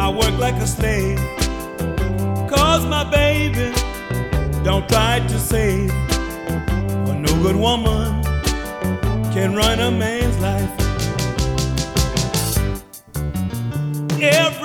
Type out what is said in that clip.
work like a slave, 'cause my baby don't try to save. A no good woman can run a man's life. Every